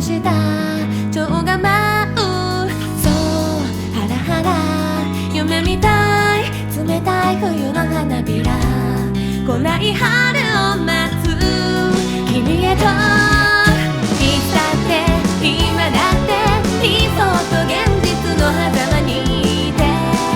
した蝶が舞う。そうハラハラ夢みたい冷たい冬の花びら、来ない春を待つ君へと。いつだって今だって理想と現実の狭間にいて、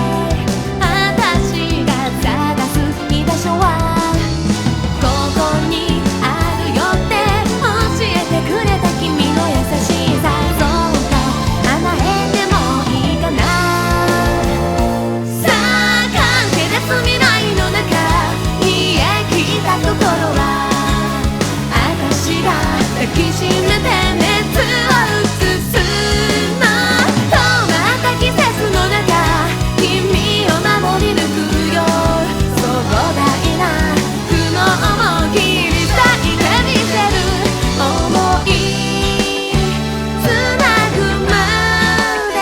私が探す居場所はここにあるよって教えてくれた君の優しさ。そうと甘えてもいいかな。さあ駆け出す未来の中、見え切ったところは私が抱きしめて熱を移すの。止まった季節の中、君を守り抜くよ。壮大な雲を切り裂いてみせる想いつなぐまで。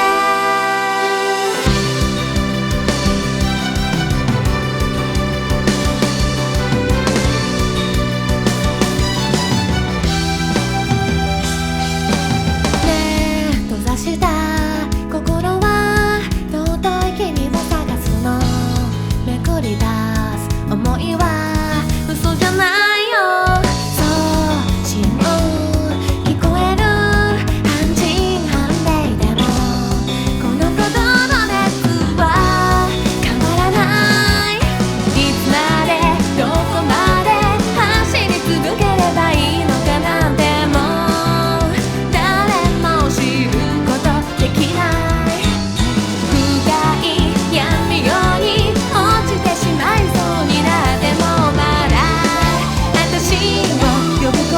ねえ閉ざした心は尊い君を探すの。めくり出す想いは嘘じゃないよ。そう信号聞こえる半信半霊でも、この鼓動の熱は変わらない。いつまでどこまで走り続ければいいのかなんて、もう誰も知ることできない。深い闇夜に落ちてしまいそうになっても、まだ私を呼ぶ声。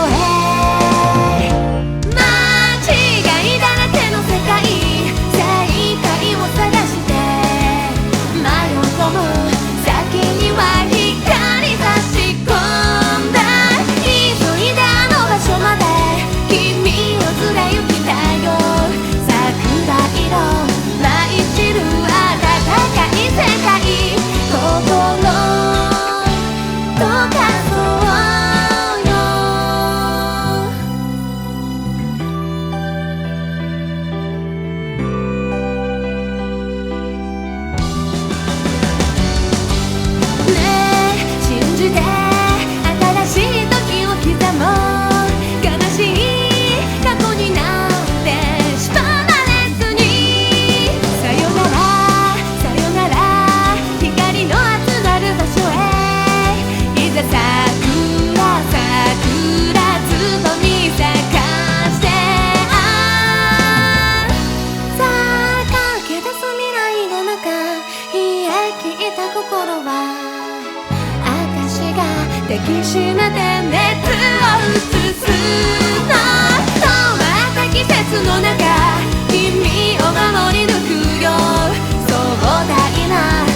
間違いだらけの世界、正解を探して迷い込む先には光差し込んだ。急いであの場所まで君を連れ行きたいよ。桜色舞い散る暖かい世界、心溶かそうよ。ねえ信じて新しい時を刻もう。悲しい過去になって縛られずに、さよならさよなら光の集まる場所へ。いざ桜ずっと見咲かして、さあ駆け出す未来の中、冷え切った心は私が抱きしめて熱を移すの。止まった季節の中、君を守り抜くよ。壮大な